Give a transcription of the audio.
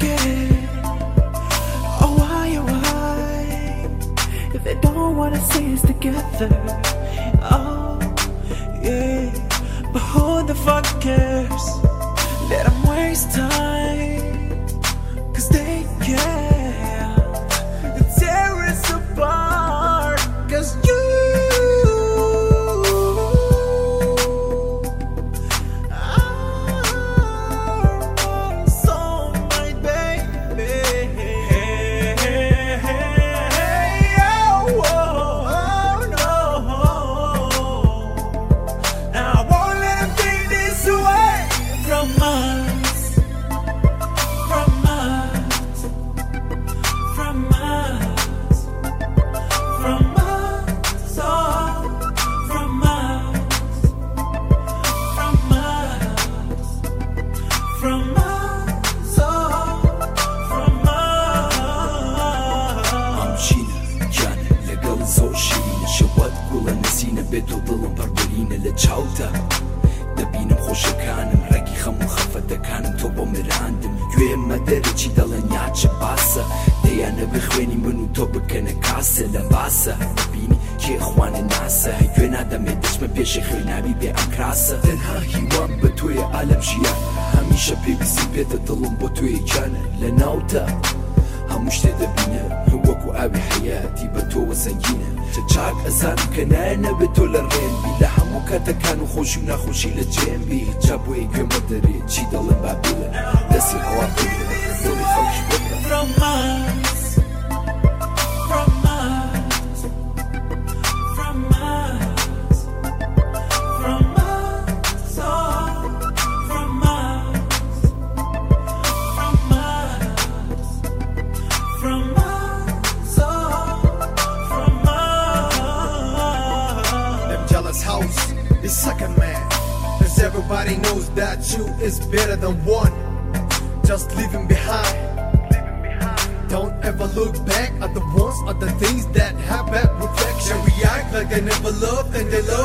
scared. Oh why, if they don't wanna see us together? Oh yeah, but who the fuck cares? Let them waste time, cause they can't tear us apart. Cause you بێدڵم پەربەرینە لە چاوتە دەبینم خۆشەکانم ڕێکی خەمو خەفەتەکانم تۆ بۆ مراندم گوێمە دەرەچی دەڵێن یاچە باسە دەیانە بخوێنی من و تۆ بکەنە کاسە لە باسە دەبینی کێخوانە ناسە گوێ نادەمێ دەچمە پێشی خوێناوی بێ ئەم کراسە تەنها هیوام بە تۆیە ئالەم ژیان هەمیشە پێویستی پێتە دڵم بۆ تۆیە گیانە لە ناوتە هەموو شتێ دەبینە وەکو ئاوی حەیاتی بە تۆوە سەنگینە چاک ئەزانم کە نایەنە بێت تۆ لە ڕێنبی لە هەموو کاتەکان و خۆشی و ناخۆشی لە جێمبی جا بۆیە گوێمە دەرێت چی دەڵێن بابێڵە دەستی هەوا بگرە دڵی خەڵکی بکە house is second man, as everybody knows that you is better than one. Just leaving behind. Don't ever look back at the ones or the things that have bad reflection. We act like they never loved and they love